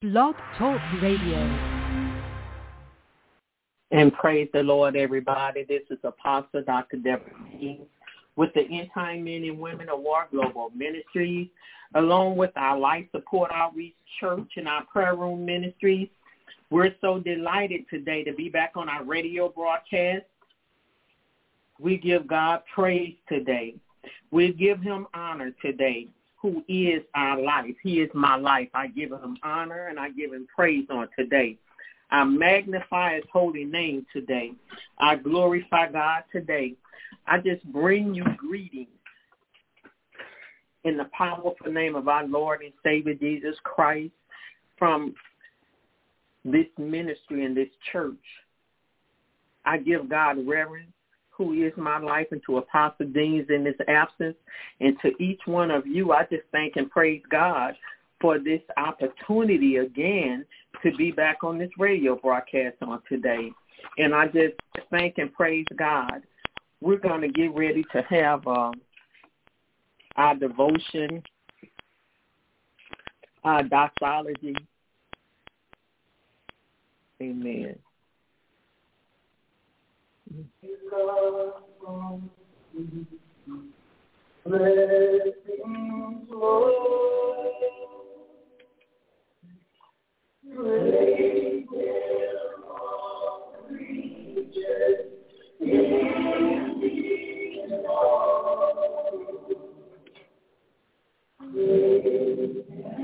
Blog Talk Radio. And praise the Lord, everybody. This is Apostle Dr. Deborah King with the End Time Men and Women of War Global Ministries, along with our Life Support Outreach Church and our Prayer Room Ministries. We're so delighted today to be back on our radio broadcast. We give God praise today. We give him honor today, who is our life. He is my life. I give him honor and I give him praise on today. I magnify his holy name today. I glorify God today. I just bring you greetings in the powerful name of our Lord and Savior Jesus Christ from this ministry and this church. I give God reverence, who is my life, and to Apostle Deans in his absence, and to each one of you, I just thank and praise God for this opportunity again to be back on this radio broadcast on today. And I just thank and praise God. We're going to get ready to have our devotion, our doxology. Amen. Blessings, Lord. Praise all creatures in the Lord. Praise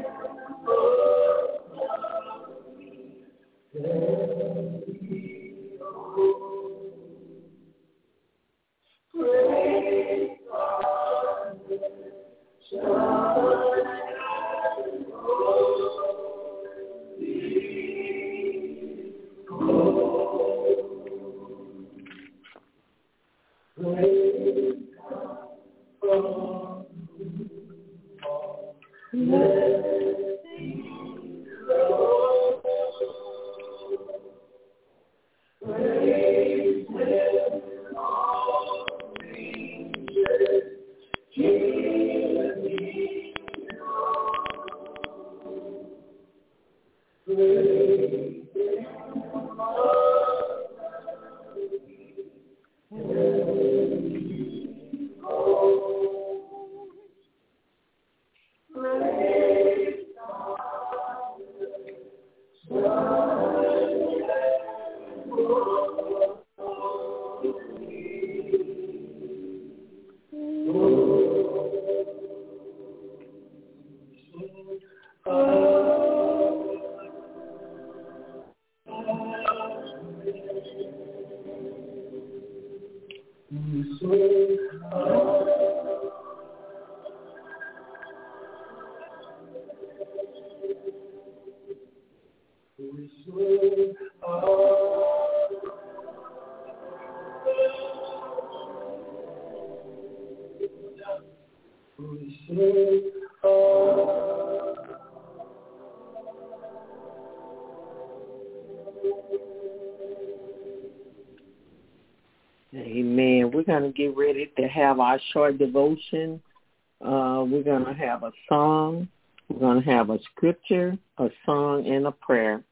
Amen. We're going to get ready to have our short devotion. We're going to have a song. We're going to have a scripture, a song, and a prayer.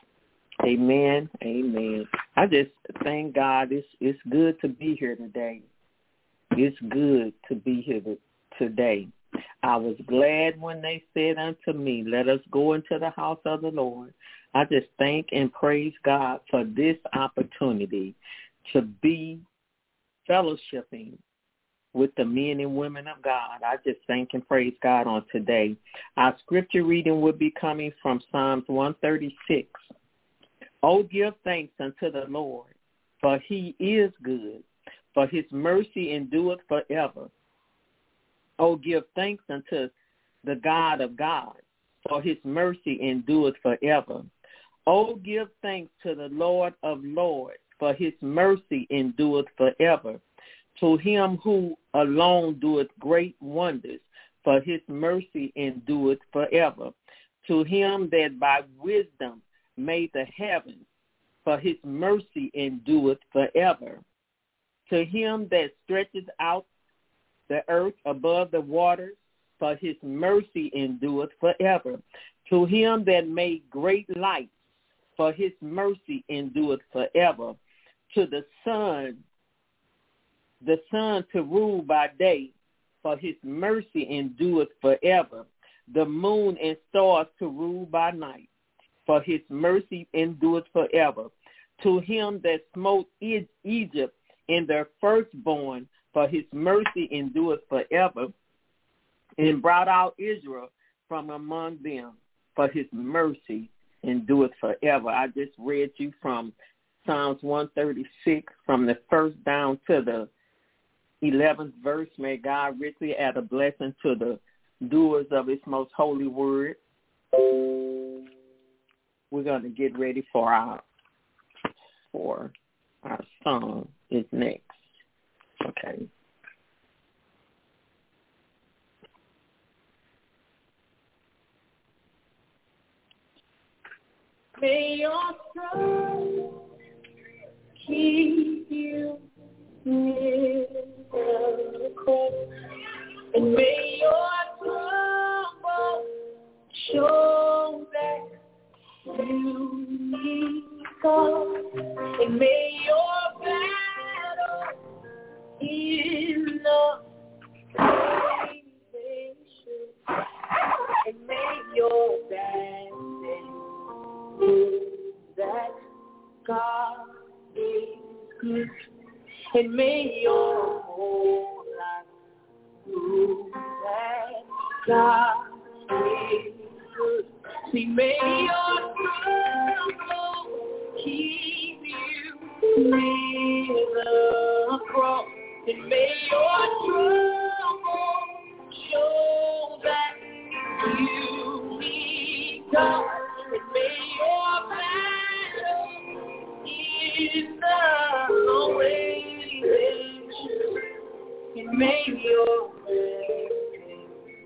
Amen. Amen. I just thank God. It's good to be here today. It's good to be here today. I was glad when they said unto me, let us go into the house of the Lord. I just thank and praise God for this opportunity to be fellowshipping with the men and women of God. I just thank and praise God on today. Our scripture reading will be coming from Psalms 136. Oh, give thanks unto the Lord, for he is good, for his mercy endureth forever. Oh, give thanks unto the God of gods, for his mercy endureth forever. Oh, give thanks to the Lord of lords, for his mercy endureth forever. To him who alone doeth great wonders, for his mercy endureth forever. To him that by wisdom made the heavens, for his mercy endureth forever. To him that stretcheth out the earth above the waters, for his mercy endureth forever. To him that made great lights, for his mercy endureth forever. To the sun to rule by day, for his mercy endureth forever. The moon and stars to rule by night, for his mercy endureth forever. To him that smote Egypt and their firstborn, for his mercy endureth forever, and brought out Israel from among them, for his mercy endureth forever. I just read you from Psalms 136, from the first down to the 11th verse. May God richly add a blessing to the doers of his most holy word. We're going to get ready for our song is next. Okay. May your trust keep you near the cross, and may your trouble show that you need God, and may your battle in the salvation, and may your dancing that God is good, and may your whole life prove that God is good. See, may your trouble keep you near the cross, and may your trouble show that you need God. And may your battle in the way, and may your blessing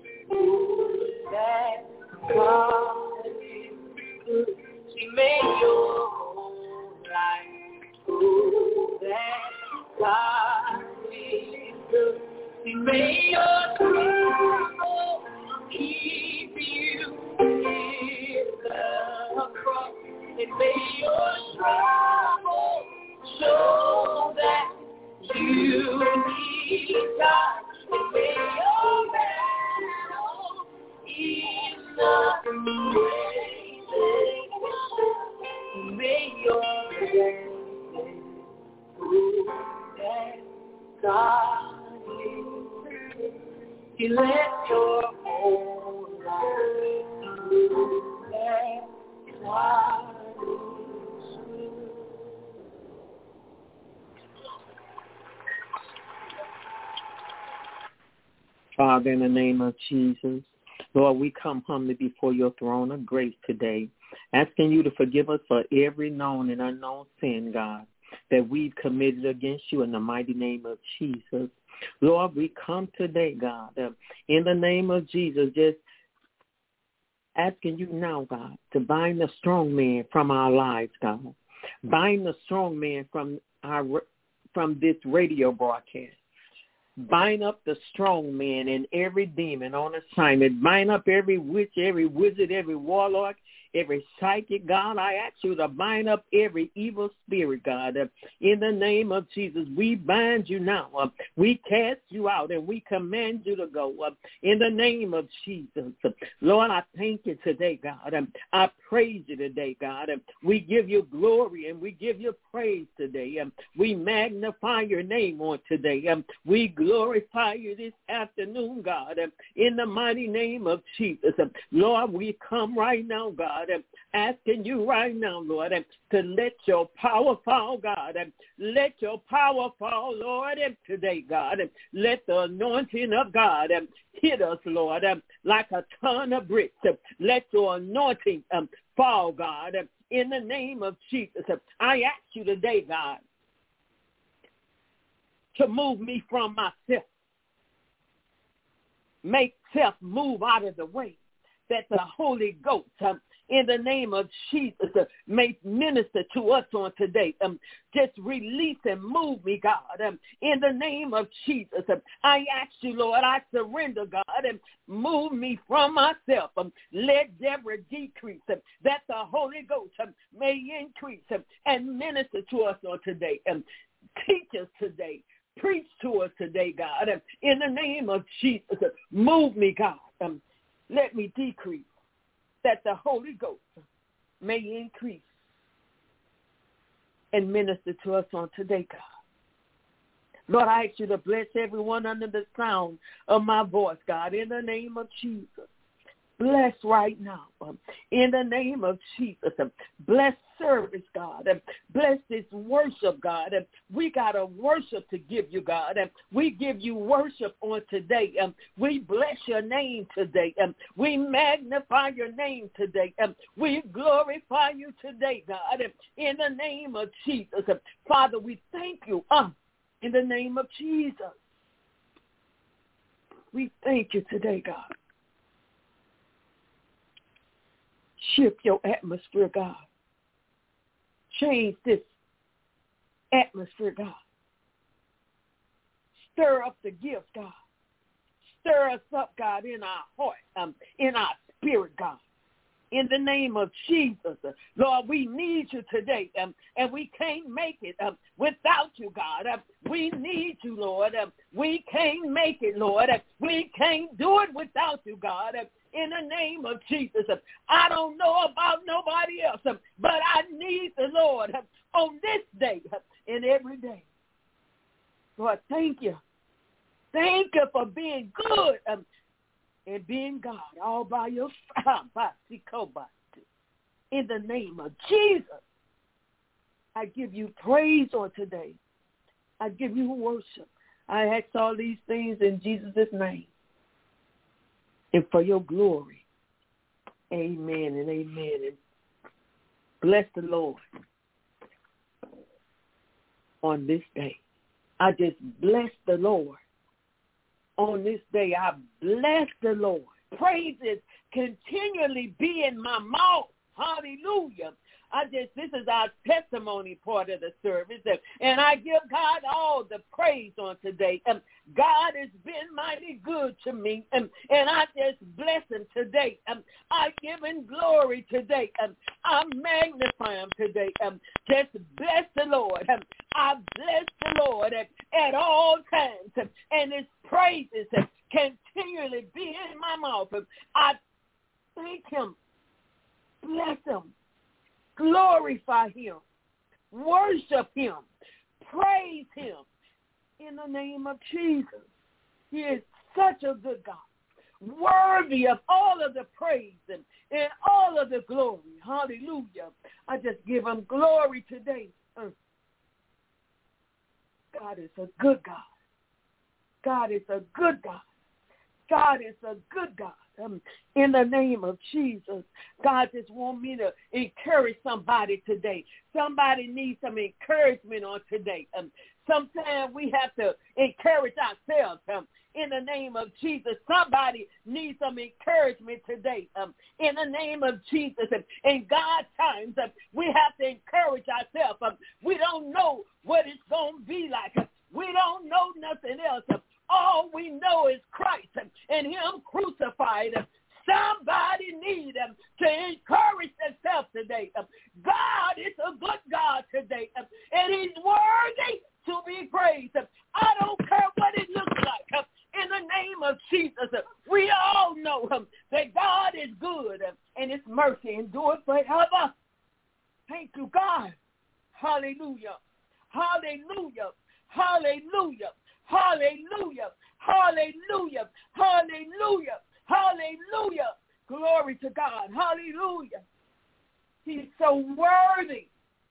that God is good. See, may your whole life prove that God is good. See, may your trouble keep you near the cross, and may your trouble show that you need God, and may your battle in the way, and may your blessing prove that God is good. You let your whole life prove that God is good. Father, in the name of Jesus, Lord, we come humbly before your throne of grace today, asking you to forgive us for every known and unknown sin, God, that we've committed against you in the mighty name of Jesus. Lord, we come today, God, in the name of Jesus, just asking you now, God, to bind the strong man from our lives, God. Bind the strong man from this radio broadcast. Bind up the strong man and every demon on assignment. Bind up every witch, every wizard, every warlock, every psychic, God. I ask you to bind up every evil spirit, God. In the name of Jesus, we bind you now. We cast you out and we command you to go. In the name of Jesus. Lord, I thank you today, God. I praise you today, God. We give you glory and we give you praise today. We magnify your name on today. We glorify you this afternoon, God. In the mighty name of Jesus. Lord, we come right now, God, asking you right now, Lord, to let your power fall, God. Let your power fall, Lord, today, God. Let the anointing of God hit us, Lord, like a ton of bricks. Let your anointing fall, God, in the name of Jesus. I ask you today, God, to move me from myself. Make self move out of the way, that the Holy Ghost in the name of Jesus, may minister to us on today. Just release and move me, God, in the name of Jesus. I ask you, Lord, I surrender, God, and move me from myself. Let Deborah decrease, that the Holy Ghost may increase and minister to us on today. Teach us today. Preach to us today, God, in the name of Jesus. Move me, God. Let me decrease, that the Holy Ghost may increase and minister to us on today, God. Lord, I ask you to bless everyone under the sound of my voice, God, in the name of Jesus. Bless right now, in the name of Jesus. Bless service, God. Bless this worship, God. We got a worship to give you, God. We give you worship on today. We bless your name today. We magnify your name today. We glorify you today, God, in the name of Jesus. Father, we thank you in the name of Jesus. We thank you today, God. Shift your atmosphere, God. Change this atmosphere, God. Stir up the gift, God. Stir us up, God, in our heart, in our spirit, God. In the name of Jesus, Lord, we need you today, and we can't make it without you, God. We need you, Lord. We can't make it, Lord. We can't do it without you, God. In the name of Jesus, I don't know about nobody else, but I need the Lord on this day and every day. Lord, thank you. Thank you for being good and being God all by yourself. In the name of Jesus, I give you praise on today. I give you worship. I ask all these things in Jesus' name and for your glory. Amen and amen. And bless the Lord on this day. I just bless the Lord. On this day, I bless the Lord. Praises continually be in my mouth. Hallelujah. This is our testimony part of the service, and I give God all the praise on today. God has been mighty good to me, and I just bless him today. I give him glory today. I magnify him today. Just bless the Lord. I bless the Lord at all times, and his praises continually be in my mouth. I thank him, bless him, glorify him, worship him, praise him in the name of Jesus. He is such a good God, worthy of all of the praise and all of the glory. Hallelujah. I just give him glory today. God is a good God. God is a good God. God is a good God. In the name of Jesus, God just want me to encourage somebody today. Somebody needs some encouragement on today. Sometimes we have to encourage ourselves. In the name of Jesus, somebody needs some encouragement today. In the name of Jesus, in God's times, we have to encourage ourselves. We don't know what it's going to be like. We don't know nothing else. All we know is Christ and him crucified. Somebody needs to encourage themselves today. God is a good God today, and he's worthy to be praised. I don't care what it looks like. In the name of Jesus, we all know that God is good and his mercy endures forever. Thank you, God. Hallelujah. Hallelujah. Hallelujah. Hallelujah. Hallelujah. Hallelujah. Hallelujah. Glory to God. Hallelujah. He's so worthy.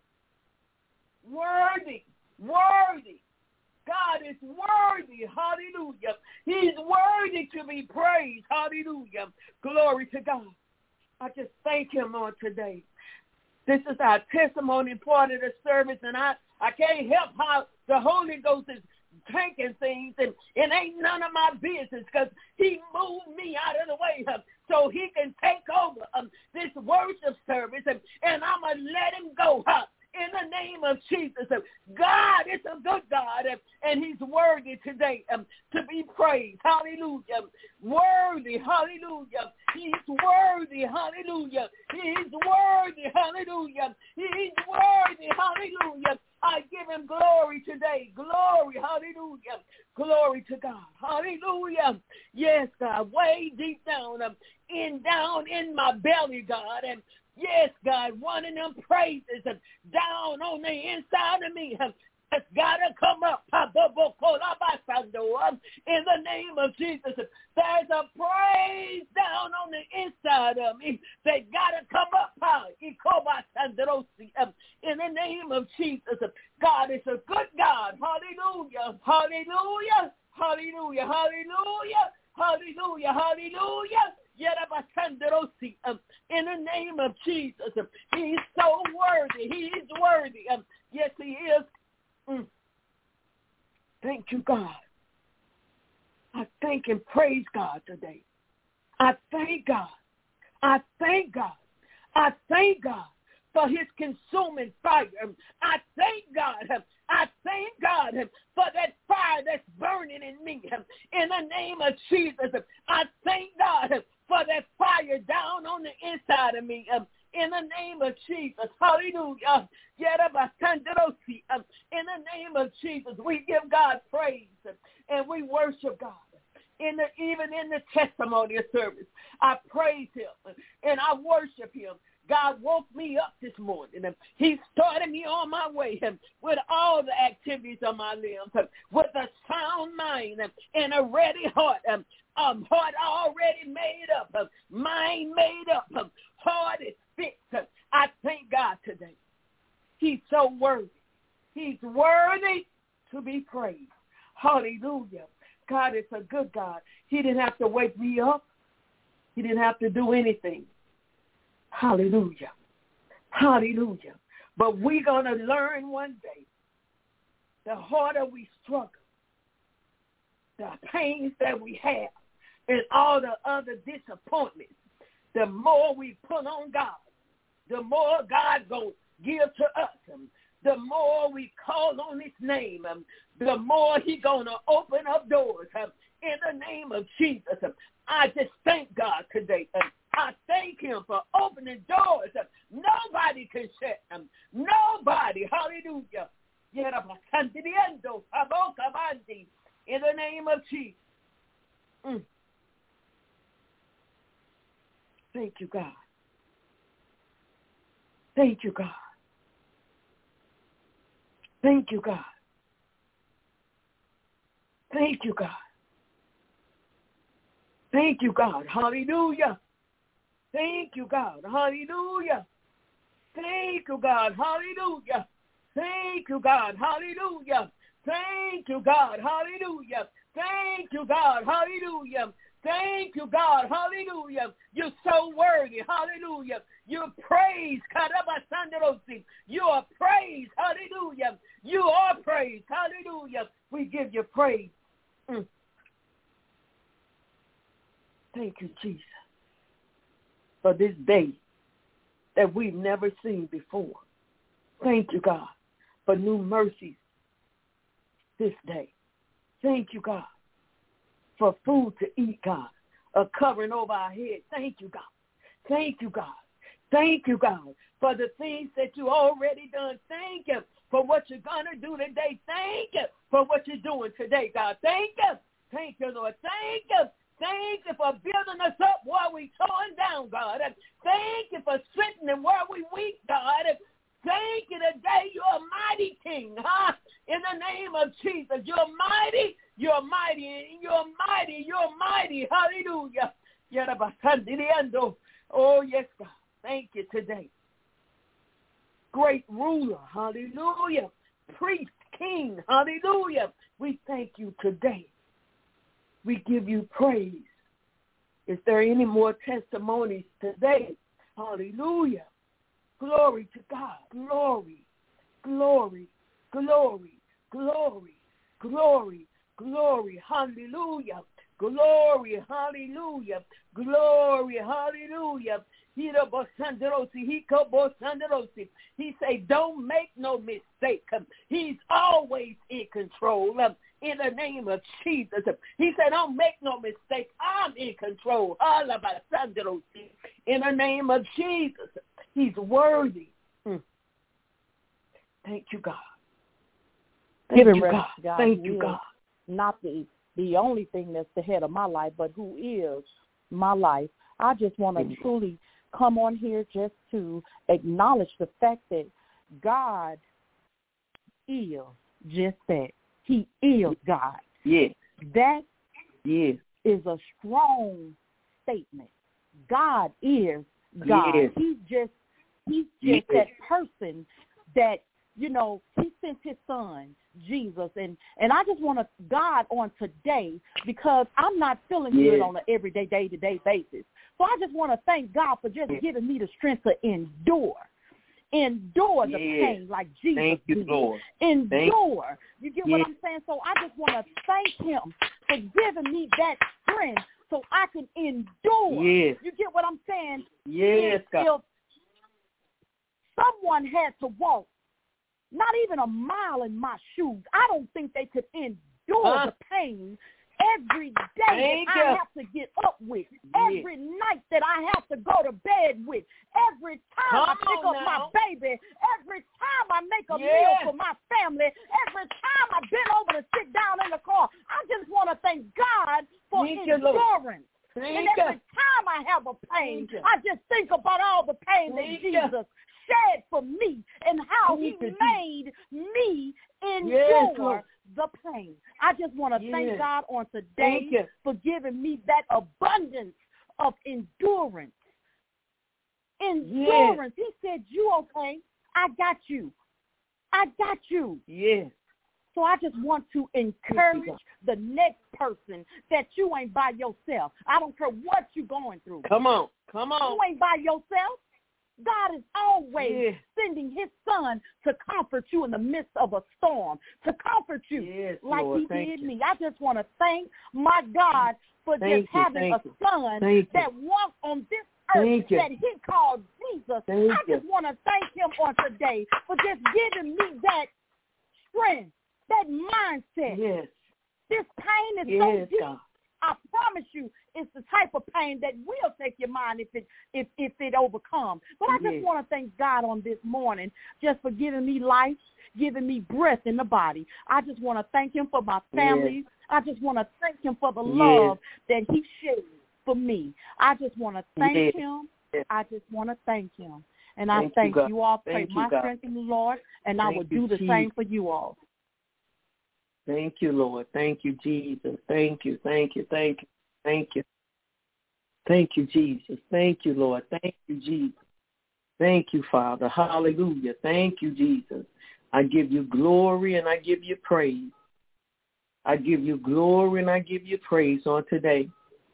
Worthy. Worthy. God is worthy. Hallelujah. He's worthy to be praised. Hallelujah. Glory to God. I just thank him on today. This is our testimony part of the service, and I can't help how the Holy Ghost is taking things, and it ain't none of my business because he moved me out of the way so he can take over this worship service, and I'm going to let him go in the name of Jesus. God is a good God, and he's worthy today to be praised. Hallelujah. Worthy. Hallelujah. He's worthy. Hallelujah. He's worthy. Hallelujah. He's worthy. Hallelujah. I give him glory today. Glory. Hallelujah. Glory to God. Hallelujah. Yes, God. Way deep down in my belly, God. And yes, God, one of them praises down on the inside of me. It's got to come up in the name of Jesus. There's a praise down on the inside of me that got to come up in the name of Jesus. God is a good God. Hallelujah. Hallelujah. Hallelujah. Hallelujah. Hallelujah. Hallelujah. In the name of Jesus. He's so worthy. He's worthy. Yes, he is. Thank you, God. I thank and praise God today. I thank God. I thank God. I thank God for his consuming fire. I thank God. I thank God for that fire that's burning in me. In the name of Jesus, I thank God for that fire down on the inside of me. In the name of Jesus. Hallelujah. In the name of Jesus, we give God praise and we worship God. Even in the testimony service, I praise him and I worship him. God woke me up this morning. He started me on my way with all the activities of my limbs, with a sound mind and a ready heart. Heart already made up, mind made up, heart is fixed. I thank God today. He's so worthy. He's worthy to be praised. Hallelujah. God is a good God. He didn't have to wake me up. He didn't have to do anything. Hallelujah. Hallelujah. But we're going to learn one day, the harder we struggle, the pains that we have, and all the other disappointments, the more we put on God, the more God going to give to us. The more we call on his name, the more he's going to open up doors in the name of Jesus. I just thank God today. I thank him for opening doors. Nobody can shut them. Nobody. Hallelujah. In the name of Jesus. Thank you, God. Thank you, God. Thank you, God. Thank you, God. Thank you, God. Hallelujah. Thank you, God. Hallelujah. Thank you, God. Hallelujah. Thank you, God. Hallelujah. Thank you, God. Hallelujah. Thank you, God. Hallelujah. Thank you, God. Hallelujah. You're so worthy. Hallelujah. You're praised. You are praised. Hallelujah. You are praised. Hallelujah. We give you praise. Thank you, Jesus, for this day that we've never seen before. Thank you, God, for new mercies this day. Thank you, God, for food to eat, God, a covering over our head. Thank you, God. Thank you, God. Thank you, God, for the things that you already done. Thank you for what you're going to do today. Thank you for what you're doing today, God. Thank you. Thank you, Lord. Thank you. Thank you for building us up while we torn down, God. Thank you for strengthening where we weak, God. Thank you today. You're a mighty King, in the name of Jesus. You're mighty. You're mighty. You're mighty. You're mighty. Hallelujah. Oh, yes, God. Thank you today. Great ruler. Hallelujah. Priest, king. Hallelujah. We thank you today. We give you praise. Is there any more testimonies today? Hallelujah. Glory to God. Glory, glory, glory, glory, Glory, glory, hallelujah. Glory, hallelujah. Glory, hallelujah. He say, don't make no mistake. He's always in control. In the name of Jesus. He said, don't make no mistake. I'm in control. In the name of Jesus. He's worthy. Thank you, God. Thank you, God. Thank you, God. Not the only thing that's the head of my life, but who is my life. I just want to truly come on here just to acknowledge the fact that God is just that. He is God. Yes. That is a strong statement. God is God. Yes. He's just that person that, you know, he sent his son, Jesus. And I just want to God on today because I'm not feeling good on an everyday, day-to-day basis. So I just want to thank God for just giving me the strength to endure the pain like Jesus Thank you, did. Lord. Endure. You get what I'm saying? So I just want to thank him for giving me that strength so I can endure. Yes. You get what I'm saying? Yes, God. If someone had to walk not even a mile in my shoes, I don't think they could endure the pain every day that I have to get up with, every night that I have to go to bed with, every time I pick up my baby, every time I make a meal for my family, every time I bend over to sit down in the car. I just want to thank God for endurance. And every time I have a pain, I just think about all the pain that Jesus shed for me and how he made me endure the pain. I just want to thank God on today for giving me that abundance of endurance. Endurance. He said, you okay? I got you. I got you. Yes. So I just want to encourage the next person that you ain't by yourself. I don't care what you're going through. Come on. You ain't by yourself. God is always sending his son to comfort you in the midst of a storm, to comfort you like Lord, he did me. I just want to thank my God for just having a son that walked on this earth that he called Jesus. I just want to thank him on today for just giving me that strength, that mindset. Yes. This pain is so deep. God. I promise you, it's the type of pain that will take your mind if it overcomes. But I just want to thank God on this morning just for giving me life, giving me breath in the body. I just want to thank him for my family. I just want to thank him for the love that he shared for me. I just want to thank him. I just want to thank him. And I thank you all. Pray my strength in the Lord, and I will do the same for you all. Thank you, Lord. Thank you, Jesus. Thank you, thank you, thank you, thank you. Thank you, Jesus. Thank you, Lord. Thank you, Jesus. Thank you, Father. Hallelujah. Thank you, Jesus. I give you glory and I give you praise. I give you glory and I give you praise on today.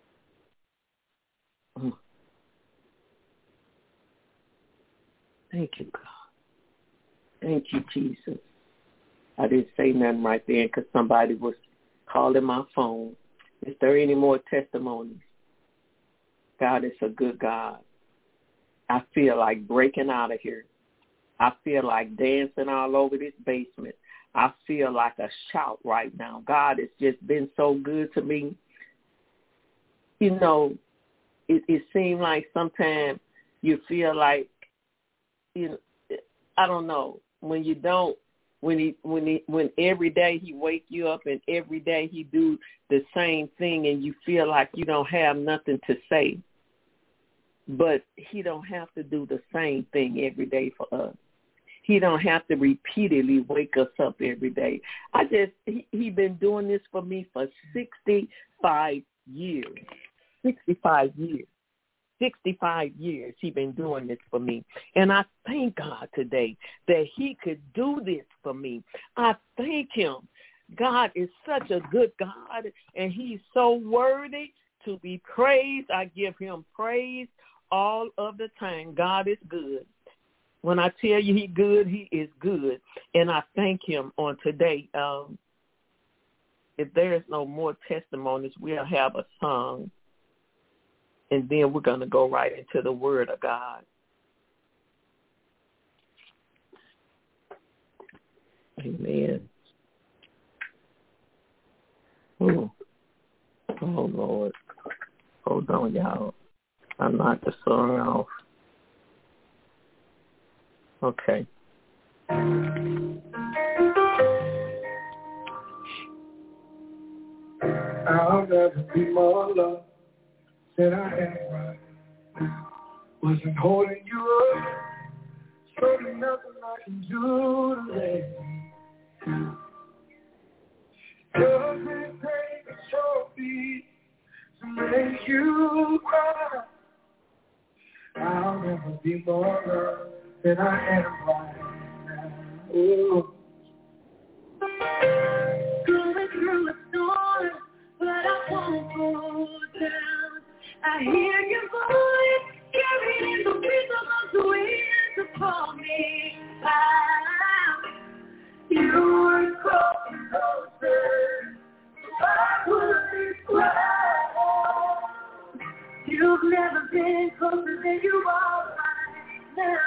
Thank you, God. Thank you, Jesus. I didn't say nothing right there because somebody was calling my phone. Is there any more testimonies? God is a good God. I feel like breaking out of here. I feel like dancing all over this basement. I feel like a shout right now. God has just been so good to me. You know, it seems like sometimes you feel like, you know, I don't know, when you don't, when every day he wake you up and every day he do the same thing and you feel like you don't have nothing to say. But he don't have to do the same thing every day for us. He don't have to repeatedly wake us up every day. He been doing this for me for 65 years. 65 years. 65 years he been doing this for me. And I thank God today that he could do this for me. I thank him. God is such a good God, and he's so worthy to be praised. I give him praise all of the time. God is good. When I tell you he's good, he is good. And I thank him on today. if there's no more testimonies, we'll have a song, and then we're going to go right into the Word of God. Amen. Oh, Lord. Hold on, y'all. I knocked the song off. Okay. I'll never be more loved than I am right now. Wasn't holding you up, so there's nothing I can do to let you. Doesn't take a trophy to make you cry. I'll never be more loved than I am right now. Oh. Going through a storm, but I won't go down. I hear your voice carried in the rhythm of the wind to call me out. You were closer, I wouldn't cry. You've never been closer than you are right now.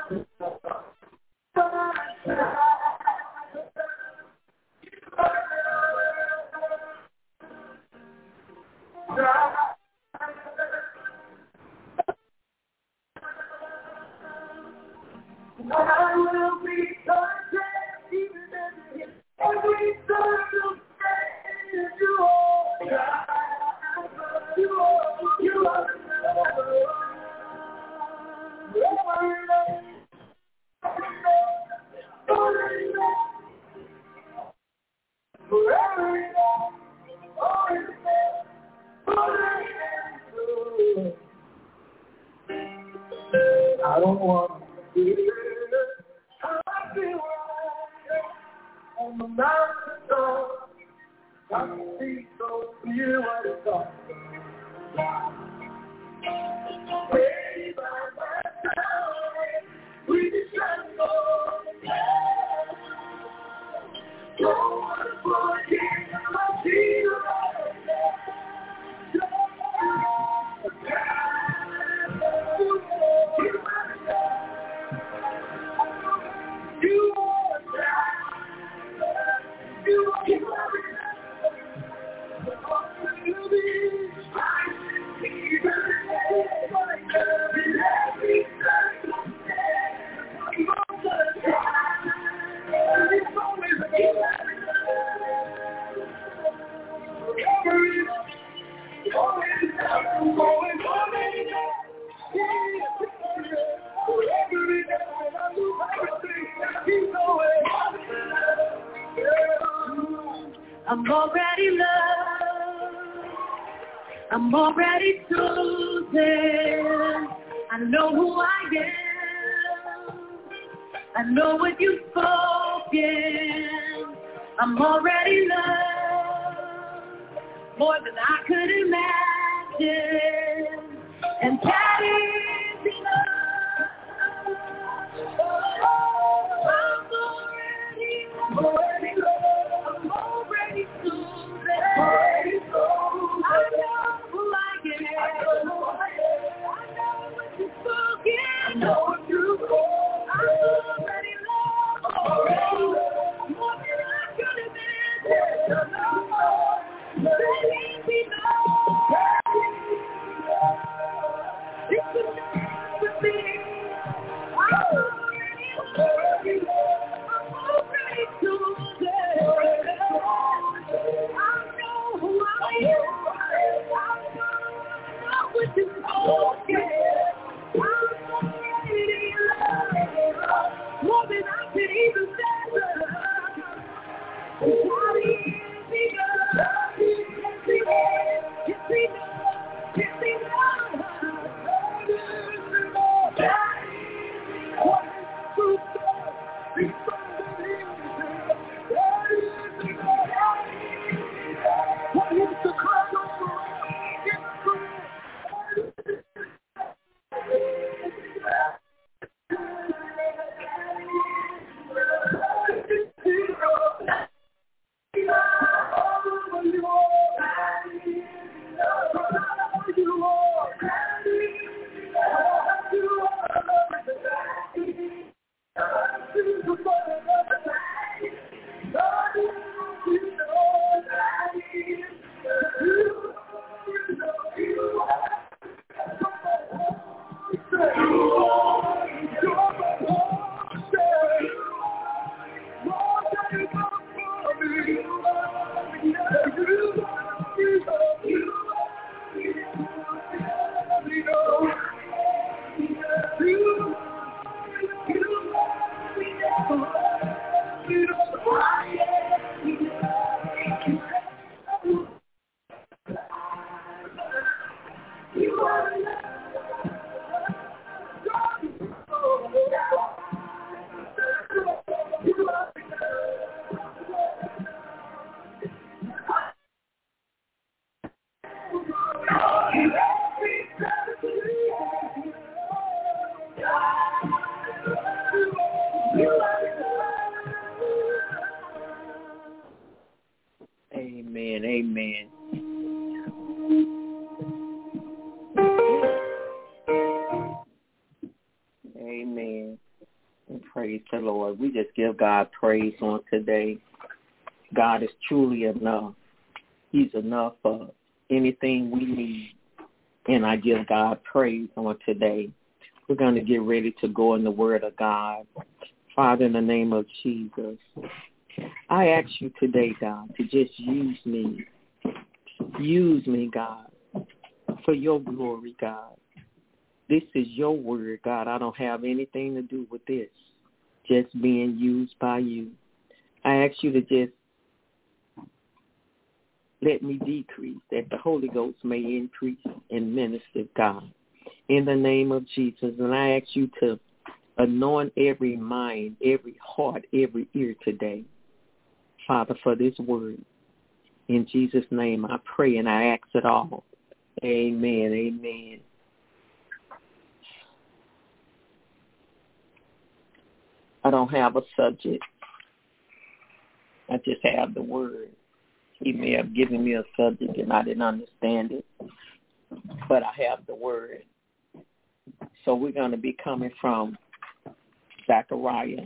I will be content even in every circumstance. You are God. You are I don't want to be I feel right on the mountain top. I can see so clear what it's all about. Way by my side, we just try to go. Don't want to forget my feet right now. I'm already loved. I'm already chosen. I know who I am. I know what you've spoken. I'm already loved more than I could imagine. And that is enough. I'm already loved. I'm already chosen. I know who I am. I know what you've spoken. I know what you've spoken. I'm already loved. More than I could imagine. Let it be known. It's enough. Amen. Amen. Amen. And praise the Lord. We just give God praise on today. God is truly enough. He's enough for anything we need. And I give God praise on today. We're going to get ready to go in the Word of God. Father, in the name of Jesus, I ask you today, God, to just use me. Use me, God, for your glory, God. This is your word, God. I don't have anything to do with this, just being used by you. I ask you to just let me decrease, that the Holy Ghost may increase and minister, God, in the name of Jesus. And I ask you to anoint every mind, every heart, every ear today, Father, for this word. In Jesus' name I pray and I ask it all. Amen. Amen. I don't have a subject. I just have the word. He may have given me a subject and I didn't understand it, but I have the word. So we're going to be coming from Zechariah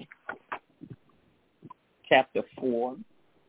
chapter 4.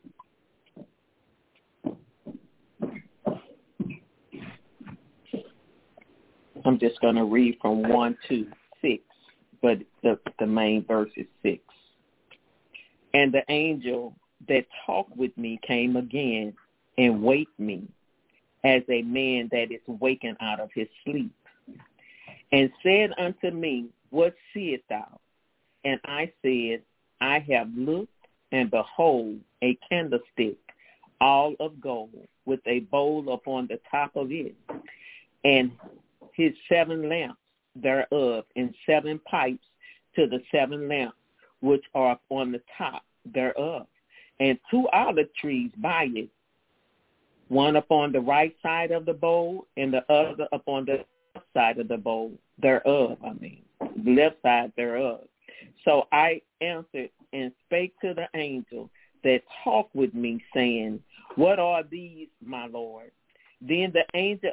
I'm just going to read from 1 to 6, but the main verse is 6. And the angel that talked with me came again and waked me as a man that is wakened out of his sleep, and said unto me, What seest thou? And I said, I have looked, and behold, a candlestick, all of gold, with a bowl upon the top of it, and his 7 lamps thereof, and 7 pipes to the 7 lamps which are on the top thereof, and 2 olive trees by it, one upon the right side of the bowl, and the other upon the left side of the bowl thereof, the left side thereof. So I answered and spake to the angel that talked with me, saying, What are these, my Lord? Then the angel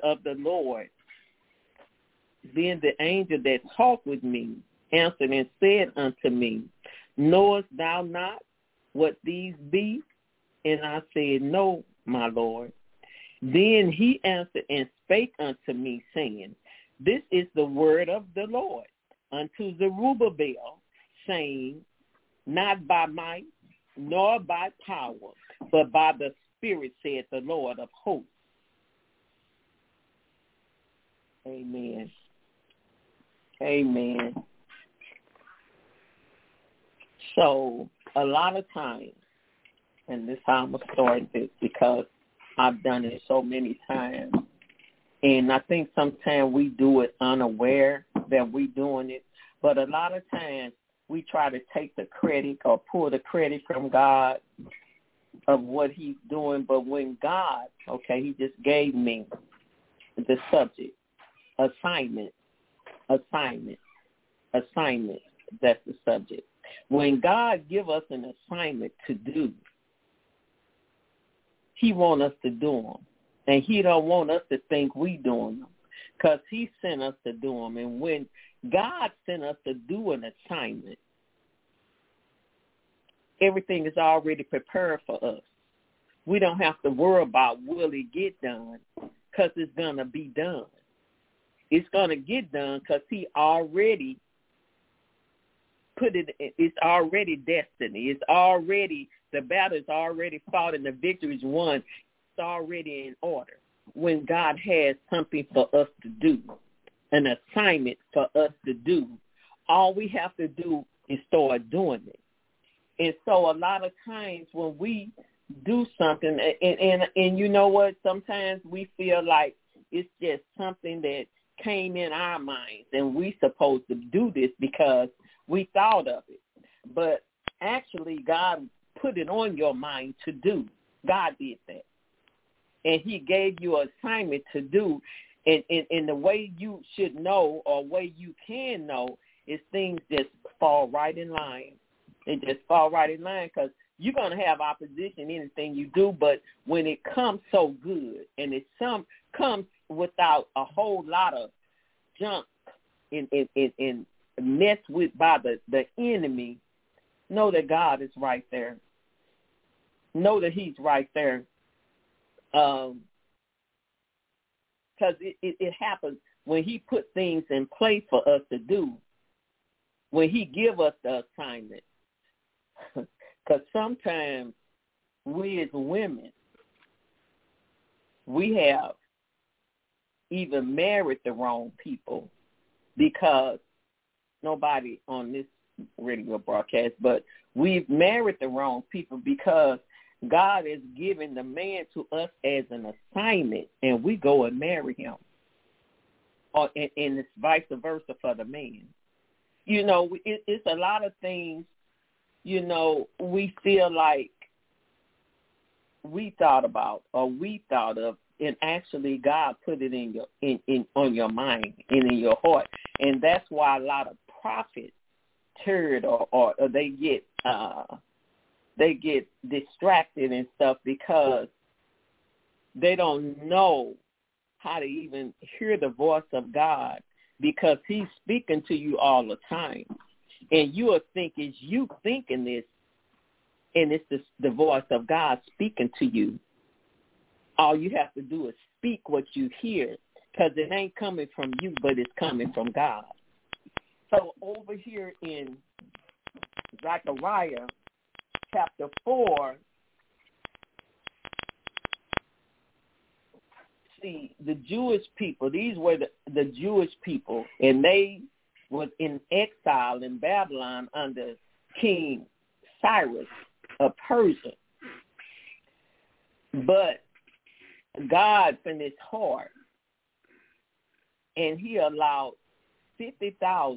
that talked with me answered and said unto me, Knowest thou not what these be? And I said, No, my Lord. Then he answered and spake unto me, saying, This is the word of the Lord unto Zerubbabel, saying, Not by might, nor by power, but by the Spirit, saith the Lord of hosts. Amen. Amen. So a lot of times, and this time I'm going to start this because I've done it so many times, and I think sometimes we do it unaware that we're doing it, but a lot of times we try to take the credit or pull the credit from God of what he's doing, but when God, he just gave me the subject, assignment, that's the subject. When God give us an assignment to do, he want us to do them. And he don't want us to think we doing them, because he sent us to do them. And when God sent us to do an assignment, Everything is already prepared for us. We don't have to worry about will it get done, because it's going to be done. It's going to get done because he already put it, it's already destiny. It's already, the battle is already fought and the victory is won. It's already in order. When God has something for us to do, an assignment for us to do, all we have to do is start doing it. And so a lot of times when we do something, and you know what, sometimes we feel like it's just something that came in our minds and we supposed to do this because we thought of it. But actually God put it on your mind to do. God did that. And he gave you an assignment to do. And the way you should know, or way you can know, is things just fall right in line. They just fall right in line, because you're going to have opposition in anything you do, but when it comes so good and it comes without a whole lot of junk and messed with by the enemy, know that God is right there. Know that he's right there. Because it happens when he put things in place for us to do, when he give us the assignment. Because sometimes we as women, we have even married the wrong people, because nobody on this radio broadcast, but we've married the wrong people because God has given the man to us as an assignment, and we go and marry him. And it's vice versa for the man. You know, it's a lot of things, you know, we feel like we thought about or we thought of, and actually God put it in your on your mind and in your heart. And that's why a lot of prophets turn or they get distracted and stuff, because they don't know how to even hear the voice of God, because he's speaking to you all the time. And you thinking this, and it's the voice of God speaking to you. All you have to do is speak what you hear, because it ain't coming from you, but it's coming from God. So over here in Zechariah chapter 4, see, the Jewish people, these were the Jewish people, and they was in exile in Babylon under King Cyrus of Persia. But God in his heart, and he allowed 50,000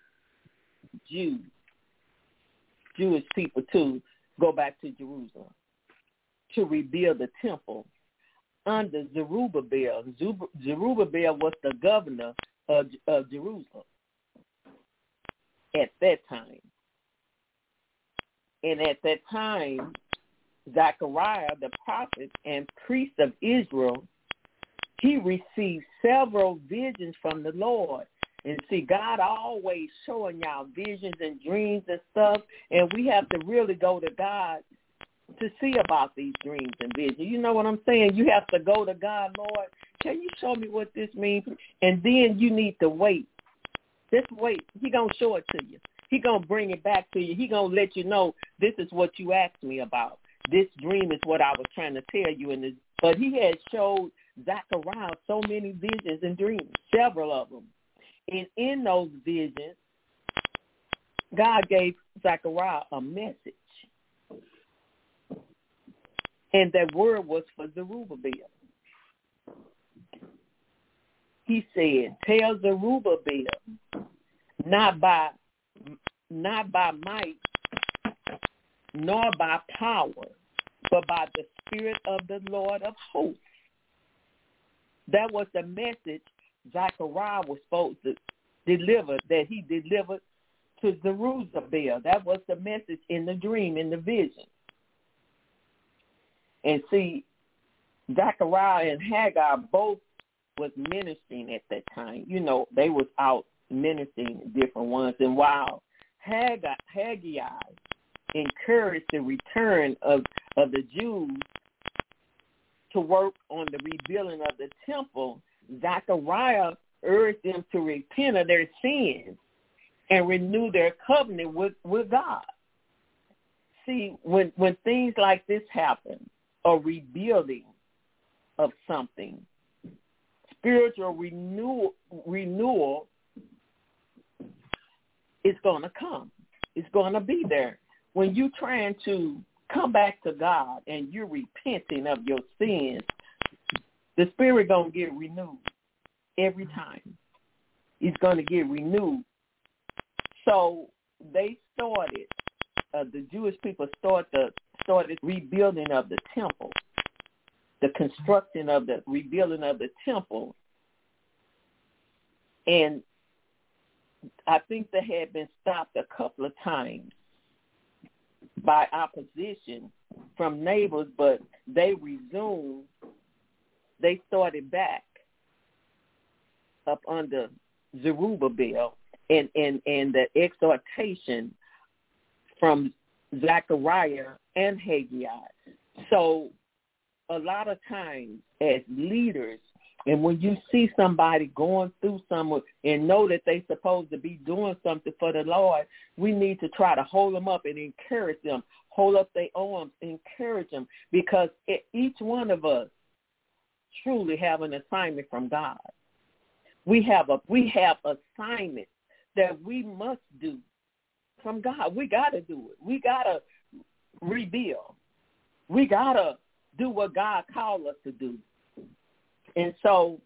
Jewish people to go back to Jerusalem to rebuild the temple under Zerubbabel. Zerubbabel was the governor of Jerusalem at that time. And at that time, Zechariah, the prophet and priest of Israel, he received several visions from the Lord. And see, God always showing y'all visions and dreams and stuff, and we have to really go to God to see about these dreams and visions. You know what I'm saying? You have to go to God, Lord, can you show me what this means? And then you need to wait. Just wait. He going to show it to you. He going to bring it back to you. He going to let you know, this is what you asked me about. This dream is what I was trying to tell you. But he had showed Zechariah so many visions and dreams, several of them. And in those visions, God gave Zechariah a message. And that word was for Zerubbabel. He said, tell Zerubbabel, not by might, nor by power, but by the Spirit of the Lord of hosts. That was the message Zechariah was supposed to deliver, that he delivered to Zerubbabel. That was the message in the dream, in the vision. And see, Zechariah and Haggai both was ministering at that time. You know, they was out ministering different ones. And while Haggai encourage the return of the Jews to work on the rebuilding of the temple, Zechariah urged them to repent of their sins and renew their covenant with God. See, when things like this happen, a rebuilding of something, spiritual renewal is going to come. It's going to be there. When you're trying to come back to God and you're repenting of your sins, the spirit going to get renewed every time. It's going to get renewed. So they started, the Jewish people started rebuilding of the temple, the construction of the rebuilding of the temple. And I think they had been stopped a couple of times by opposition from neighbors, but they resumed. They started back up under Zerubbabel and the exhortation from Zechariah and Haggai. So a lot of times as leaders, and when you see somebody going through something and know that they're supposed to be doing something for the Lord, we need to try to hold them up and encourage them, hold up their arms, encourage them, because each one of us truly have an assignment from God. We have assignments that we must do from God. We got to do it. We got to rebuild. We got to do what God called us to do. And so,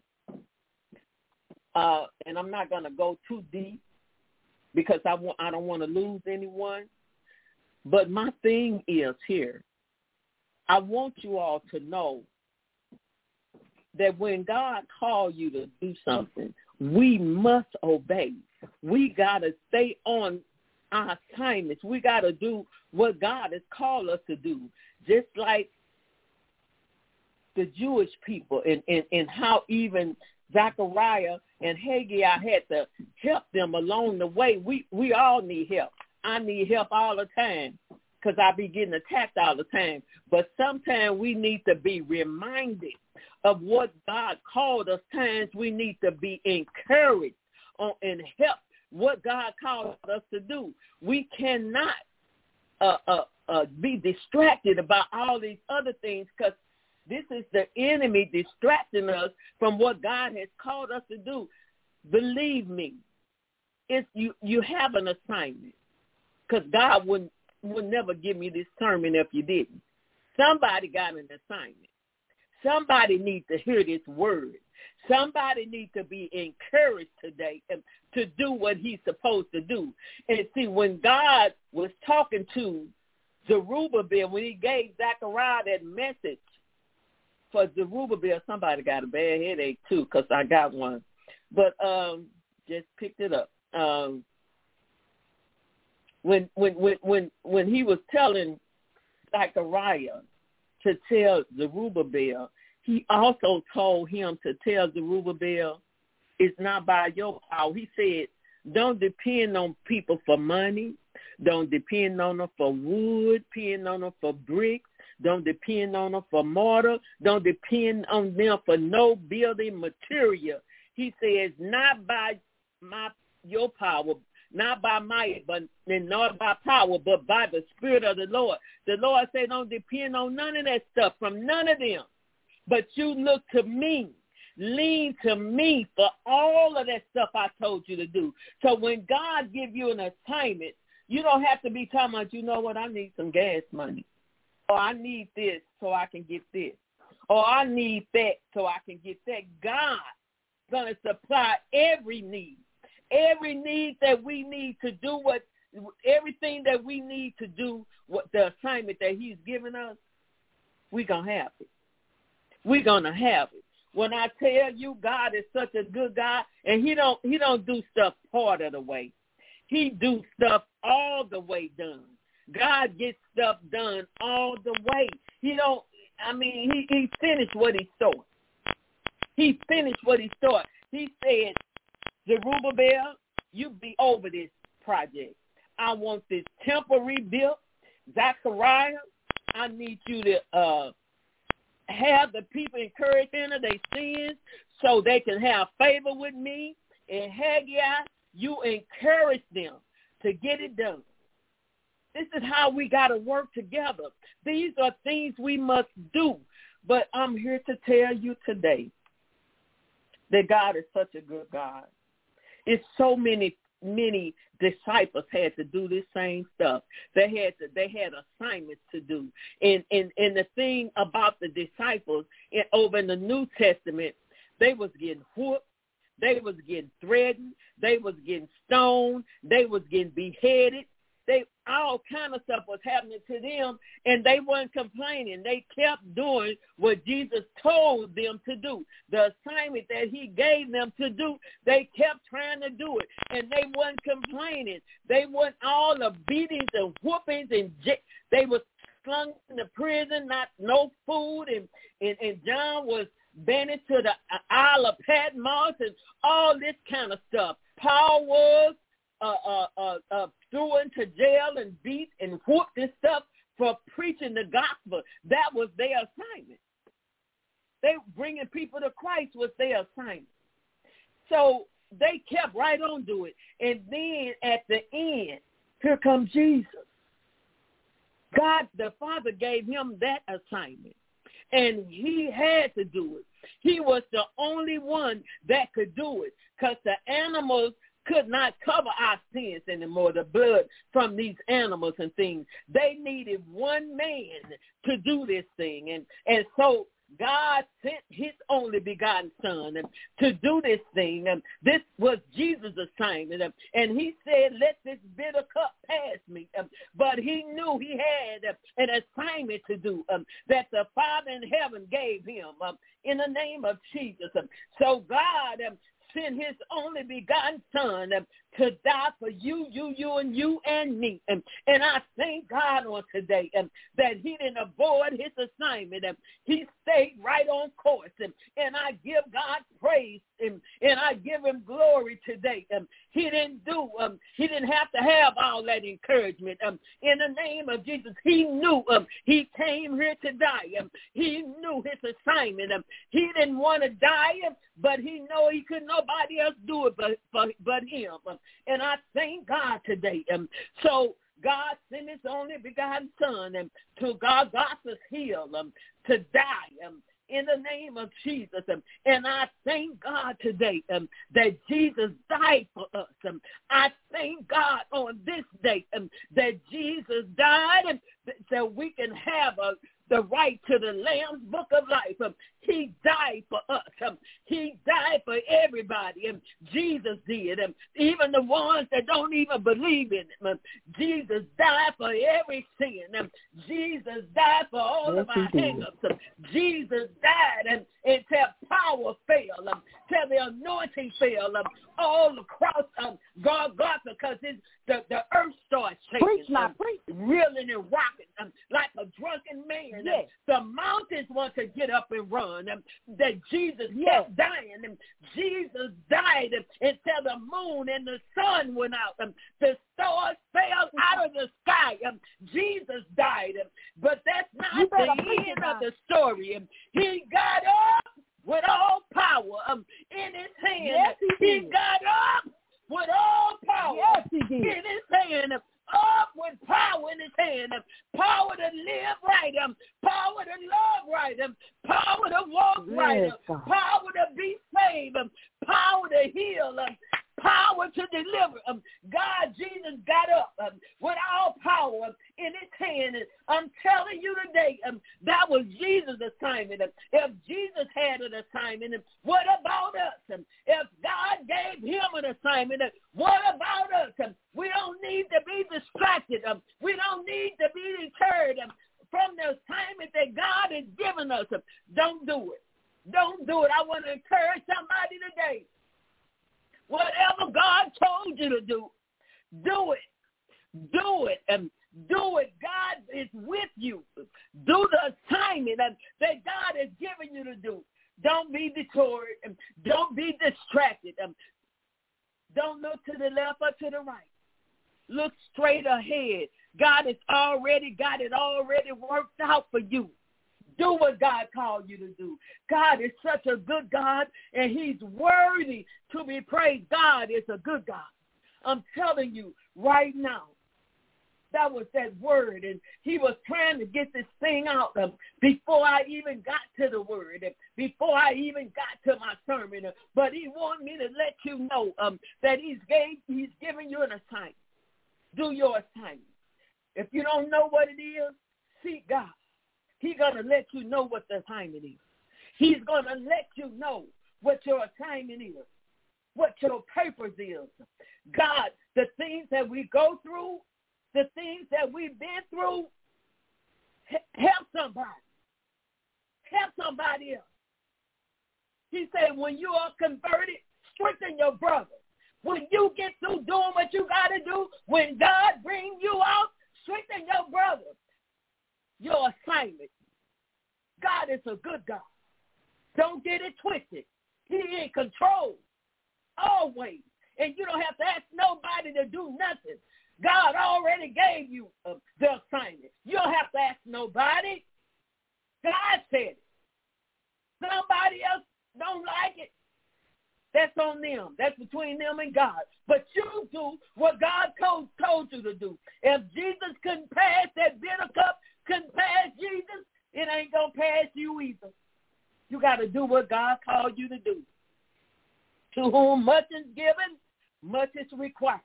and I'm not going to go too deep because I don't want to lose anyone. But my thing is here, I want you all to know that when God calls you to do something, we must obey. We got to stay on our assignments. We got to do what God has called us to do, just like the Jewish people and how even Zechariah and Haggai had to help them along the way. We all need help. I need help all the time because I be getting attacked all the time. But sometimes we need to be reminded of what God called us. Times we need to be encouraged and help what God called us to do. We cannot be distracted about all these other things, because this is the enemy distracting us from what God has called us to do. Believe me, you have an assignment, because God would never give me this sermon if you didn't. Somebody got an assignment. Somebody needs to hear this word. Somebody needs to be encouraged today to do what he's supposed to do. And see, when God was talking to Zerubbabel, when he gave Zechariah that message for Zerubbabel, somebody got a bad headache too, because I got one. But just picked it up. When he was telling Zechariah to tell Zerubbabel, he also told him to tell Zerubbabel, it's not by your power. He said, don't depend on people for money. Don't depend on them for wood. Depend on them for bricks. Don't depend on them for mortar. Don't depend on them for no building material. He says, not by your power, not by might, but not by power, but by the Spirit of the Lord. The Lord said, don't depend on none of that stuff from none of them. But you look to me, lean to me for all of that stuff I told you to do. So when God gives you an assignment, you don't have to be talking about, you know what, I need some gas money. Or I need this so I can get this. Or I need that so I can get that. God's going to supply every need. Every need that we need to do everything that we need to do what the assignment that he's given us, we're going to have it. We're going to have it. When I tell you God is such a good God, and he don't do stuff part of the way. He do stuff all the way done. God gets stuff done all the way. He finished what he started. He finished what he started. He said, Zerubbabel, you be over this project. I want this temple rebuilt. Zachariah, I need you to have the people encouraged into their sins so they can have favor with me. And Haggai, you encourage them to get it done. This is how we got to work together. These are things we must do. But I'm here to tell you today that God is such a good God. It's so many disciples had to do this same stuff. They had assignments to do. And the thing about the disciples over in the New Testament, they was getting whooped. They was getting threatened. They was getting stoned. They was getting beheaded. All kind of stuff was happening to them, and they weren't complaining. They kept doing what Jesus told them to do. The assignment that he gave them to do, they kept trying to do it, and they weren't complaining. They weren't all the beatings and whoopings, and they was slung into prison, no food, and John was banished to the Isle of Patmos and all this kind of stuff. Paul was threw into jail and beat and whooped and stuff for preaching the gospel. That was their assignment. They bringing people to Christ was their assignment. So they kept right on doing it. And then at the end, here comes Jesus. God, the Father, gave him that assignment, and he had to do it. He was the only one that could do it, because the animals could not cover our sins anymore, the blood from these animals and things. They needed one man to do this thing. And so God sent his only begotten son to do this thing. This was Jesus' assignment. And he said, let this bitter cup pass me. But he knew he had an assignment to do that the Father in heaven gave him in the name of Jesus. So God sent his only begotten son to die for you and me. And I thank God on today that he didn't avoid his assignment. He stayed right on course. And I give God praise and I give him glory today. He didn't have to have all that encouragement. In the name of Jesus, he knew he came here to die. He knew his assignment. He didn't want to die, but he knew he could nobody else do it but him. And I thank God today. So God sent his only begotten son to Golgotha's hill to die in the name of Jesus. And I thank God today that Jesus died for us. I thank God on this day that Jesus died so we can have the right to the Lamb's Book of Life. He died for us. He died for everybody. Jesus did. Even the ones that don't even believe in him. Jesus died for every sin. Jesus died for all of our hang-ups. Jesus died until power fell, till the anointing fell, all across Golgotha, because the earth starts shaking, reeling and rocking like a drunken man. Yes. The mountains want to get up and run. That Jesus kept dying. Jesus died until the moon and the sun went out. The stars fell out of the sky. Jesus died. But that's not the end of the story. He got up with all power in his hand. Yes, he got up with all power in his hand. Up with power in his hand, power to live right, power to love right, power to walk right, power to be saved, power to heal, power to deliver. God, Jesus got up with all power in his hand. I'm telling you today, that was Jesus' assignment. If Jesus had an assignment, what about us? If God gave him an assignment, what about us? We don't need to be distracted. We don't need to be deterred from the assignment that God has given us. Don't do it. Don't do it. I want to encourage somebody today. Whatever God told you to do, do it. Do it. Do it. God is with you. Do the assignment that God has given you to do. Don't be deterred. Don't be distracted. Don't look to the left or to the right. Look straight ahead. God has already got it already worked out for you. Do what God called you to do. God is such a good God, and he's worthy to be praised. God is a good God. I'm telling you right now, that was that word, and he was trying to get this thing out before I even got to the word, and before I even got to my sermon. But he wanted me to let you know that he's giving you an assignment. Do your assignment. If you don't know what it is, seek God. He's going to let you know what the assignment is. He's going to let you know what your assignment is, what your purpose is. God, the things that we go through, the things that we've been through, help somebody. Help somebody else. He said, when you are converted, strengthen your brother. When you get through doing what you got to do, when God brings you out, strengthen your brother. Your assignment. God is a good God. Don't get it twisted. He in control always. And you don't have to ask nobody to do nothing. God already gave you the assignment. You don't have to ask nobody. God said it. Somebody else don't like it. That's on them. That's between them and God. But you do what God told you to do. If Jesus couldn't pass that bitter cup, couldn't pass Jesus, it ain't going to pass you either. You got to do what God called you to do. To whom much is given, much is required.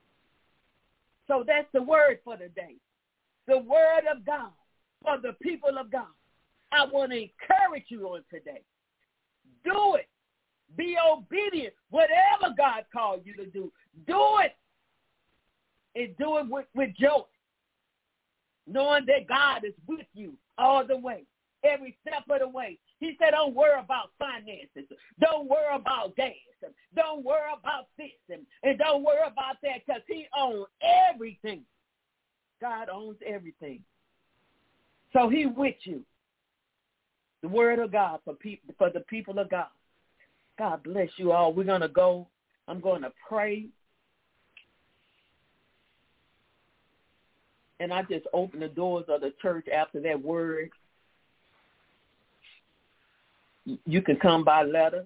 So that's the word for today. The word of God for the people of God. I want to encourage you on today. Do it. Be obedient. Whatever God called you to do, do it. And do it with joy. Knowing that God is with you all the way, every step of the way. He said, don't worry about finances. Don't worry about gas. Don't worry about this. And don't worry about that, because he owns everything. God owns everything. So he with you. The word of God for the people of God. God bless you all. We're going to go. I'm going to pray. And I just open the doors of the church after that word. You can come by letter,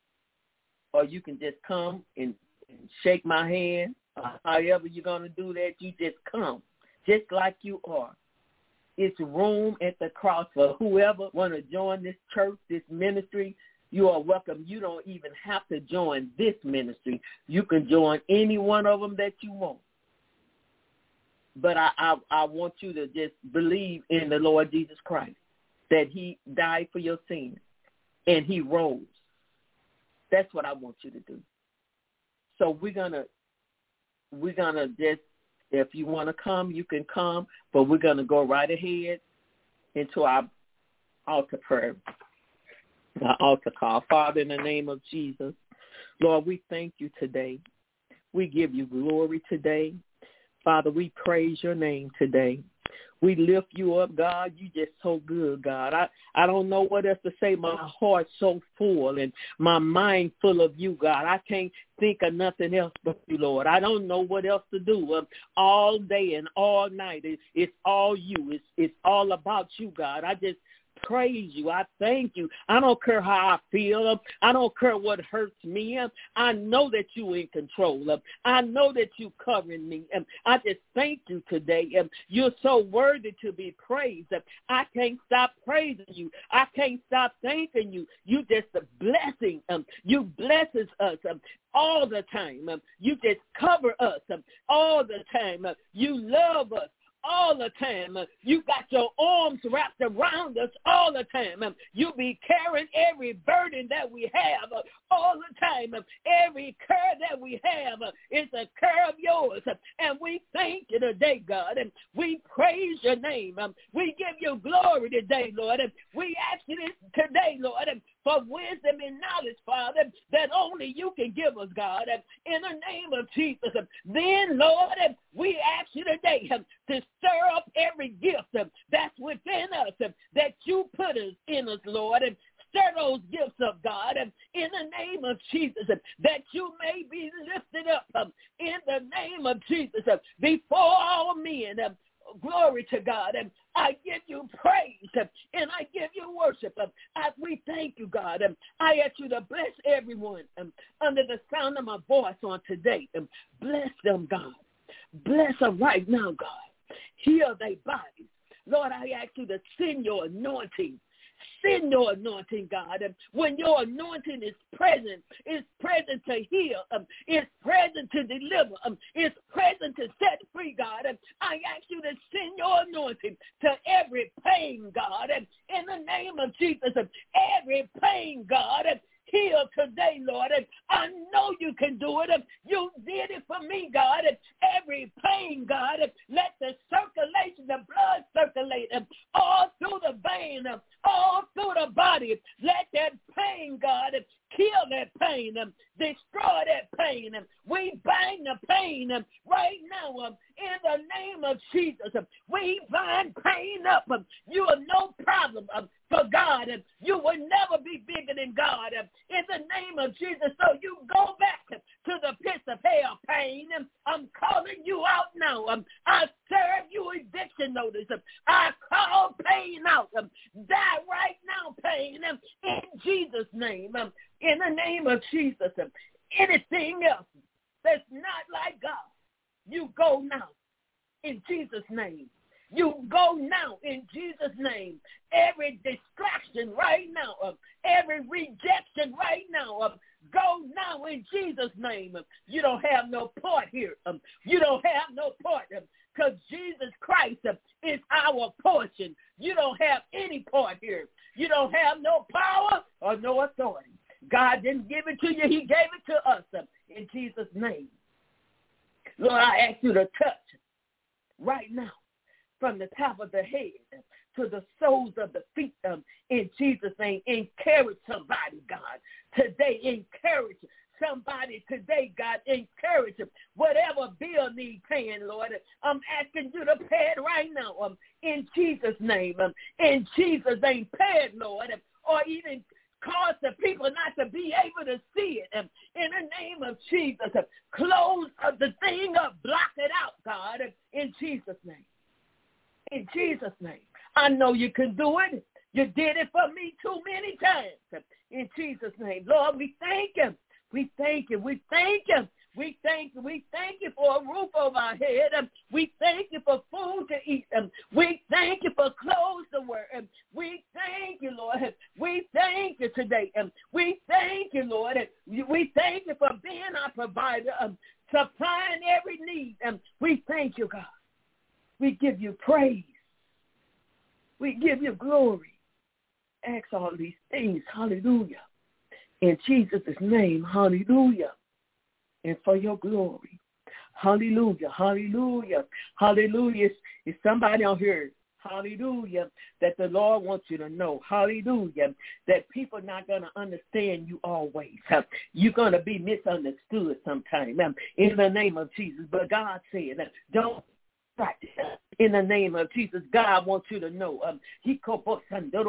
or you can just come and shake my hand. However you're going to do that, you just come, just like you are. It's room at the cross for whoever want to join this church, this ministry. You are welcome. You don't even have to join this ministry. You can join any one of them that you want. But I want you to just believe in the Lord Jesus Christ, that he died for your sins and he rose. That's what I want you to do. So we're gonna just, if you want to come, you can come, but we're going to go right ahead into our altar prayer, our altar call. Father, in the name of Jesus, Lord, we thank you today. We give you glory today. Father, we praise your name today. We lift you up, God. You just so good, God. I don't know what else to say. My heart's so full and my mind full of you, God. I can't think of nothing else but you, Lord. I don't know what else to do. All day and all night, it's all you. It's all about you, God. I just praise you. I thank you. I don't care how I feel. I don't care what hurts me. I know that you in control. I know that you covering me. I just thank you today. You're so worthy to be praised. I can't stop praising you. I can't stop thanking you. You just a blessing. You blesses us all the time. You just cover us all the time. You love us all the time. You got your arms wrapped around us all the time. You be carrying every burden that we have all the time. Every care that we have is a care of yours. And we thank you today, God. And we praise your name. We give you glory today, Lord. We ask you this today, Lord, for wisdom and knowledge, Father, that only you can give us, God, in the name of Jesus. Then, Lord, we ask you today to stir up every gift that's within us, that you put us in us, Lord, and stir those gifts of God in the name of Jesus, that you may be lifted up in the name of Jesus, before all men, glory to God. And I give you praise and I give you worship. As we thank you, God. I ask you to bless everyone under the sound of my voice on today. Bless them, God. Bless them right now, God. Heal their bodies. Lord, I ask you to send your anointing. Send your anointing, God. When your anointing is present, it's present to heal. It's present to deliver. It's present to set free, God. I ask you to send your anointing to every pain, God. In the name of Jesus, every pain, God. Heal today, Lord. I know you can do it. You did it for me, God. Every pain, God, let the circulation, the blood circulate all through the vein, all through the body. Let that pain, God, kill that pain, destroy that pain. We bind the pain right now in the name of Jesus. We bind pain up. You are no problem for God. You will never be bigger than God in the name of Jesus. So you go back to the pits of hell, pain. I'm calling you out now. I serve you eviction notice. I call pain out. Die right now, pain, in Jesus' name. In the name of Jesus. Anything else that's not like God, you go now in Jesus' name. You go now in Jesus' name. Every distraction right now, every rejection right now, go now in Jesus' name. You don't have no part here. You don't have no part because Jesus Christ is our portion. You don't have any part here. You don't have no power or no authority. God didn't give it to you. He gave it to us in Jesus' name. Lord, I ask you to touch right now from the top of the head to the soles of the feet in Jesus' name. Encourage somebody, God. Today, encourage somebody today, God. Encourage them. Whatever bill need paying, Lord, I'm asking you to pay it right now in Jesus' name. In Jesus' name, pay it, Lord, or even cause the people not to be able to see it. In the name of Jesus, close the thing up, block it out, God, in Jesus' name. In Jesus' name. I know you can do it. You did it for me too many times. In Jesus' name. Lord, we thank you. We thank you. We thank you. We thank you. We thank you for a roof over our head. We thank you for food to eat. We thank you for clothes to wear. We thank you, Lord. We thank you today. We thank you, Lord. We thank you for being our provider, supplying every need. We thank you, God. We give you praise. We give you glory. Ask all these things. Hallelujah. In Jesus' name, hallelujah. And for your glory. Hallelujah, hallelujah, hallelujah. Is somebody on here, hallelujah, that the Lord wants you to know, hallelujah, that people are not going to understand you always. You're going to be misunderstood sometime in the name of Jesus. But God said, don't practice. In the name of Jesus, God wants you to know. He wants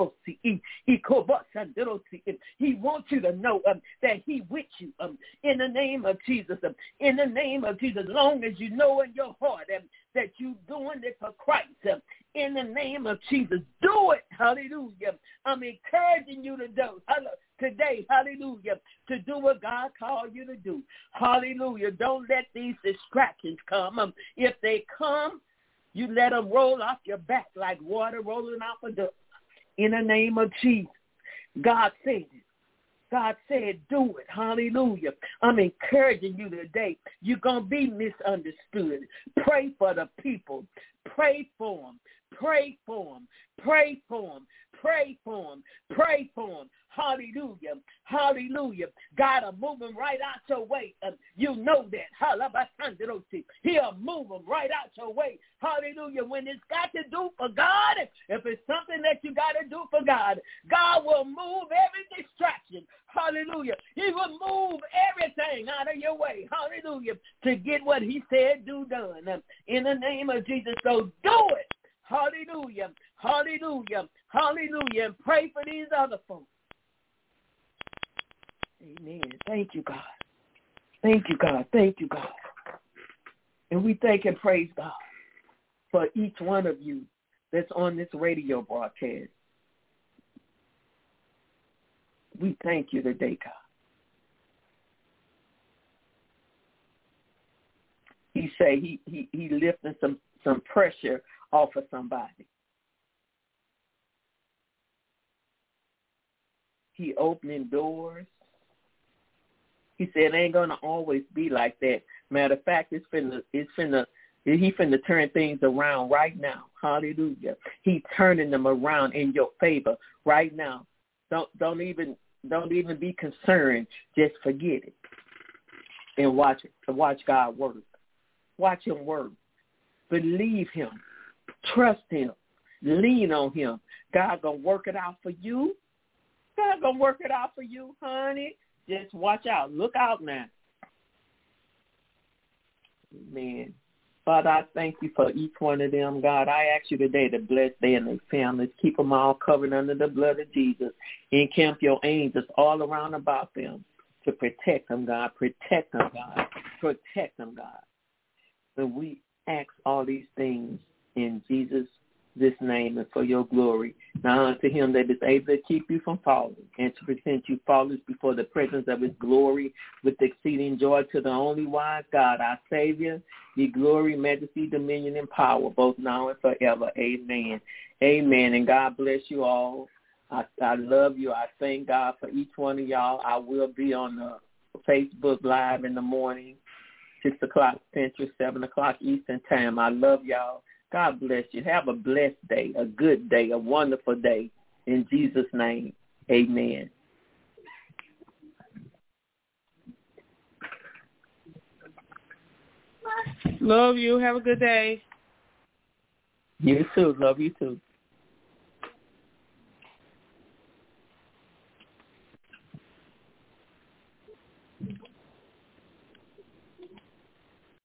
you to know that he with you. In the name of Jesus. In the name of Jesus. As long as you know in your heart that you're doing it for Christ. In the name of Jesus. Do it. Hallelujah. I'm encouraging you to do today, hallelujah, to do what God called you to do. Hallelujah. Don't let these distractions come. If they come, you let them roll off your back like water rolling off a duck. In the name of Jesus. God said it. God said, do it. Hallelujah. I'm encouraging you today. You're going to be misunderstood. Pray for the people. Pray for them. Pray for them. Pray for them. Pray for them. Pray for them. Hallelujah. Hallelujah. God will move them right out your way. You know that. He'll move them right out your way. Hallelujah. When it's got to do for God, if it's something that you got to do for God, God will move every distraction. Hallelujah. He will move everything out of your way. Hallelujah. To get what he said do done. In the name of Jesus. So do it. Hallelujah. Hallelujah. Hallelujah. And pray for these other folks. Amen. Thank you, God. Thank you, God. Thank you, God. And we thank and praise God for each one of you that's on this radio broadcast. We thank you today, God. He say he lifting some pressure off of somebody. He opening doors. He said it ain't gonna always be like that. Matter of fact, he finna turn things around right now. Hallelujah. He turning them around in your favor right now. Don't even be concerned. Just forget it and watch God work. Watch him work. Believe him. Trust him. Lean on him. God gonna work it out for you. God gonna work it out for you, honey. Just watch out. Look out now. Amen. Father, I thank you for each one of them, God. I ask you today to bless them and their families. Keep them all covered under the blood of Jesus. Encamp your angels all around about them to protect them, God. Protect them, God. Protect them, God. So we ask all these things in Jesus' this name and for your glory. Now unto him that is able to keep you from falling and to present you faultless before the presence of his glory with exceeding joy, to the only wise God, our Savior, be glory, majesty, dominion, and power, both now and forever. Amen. Amen. And God bless you all. I love you. I thank God for each one of y'all. I will be on the Facebook Live in the morning, 6 o'clock Central, 7 o'clock Eastern Time. I love y'all. God bless you. Have a blessed day, a good day, a wonderful day. In Jesus' name, amen. Love you. Have a good day. You too. Love you too.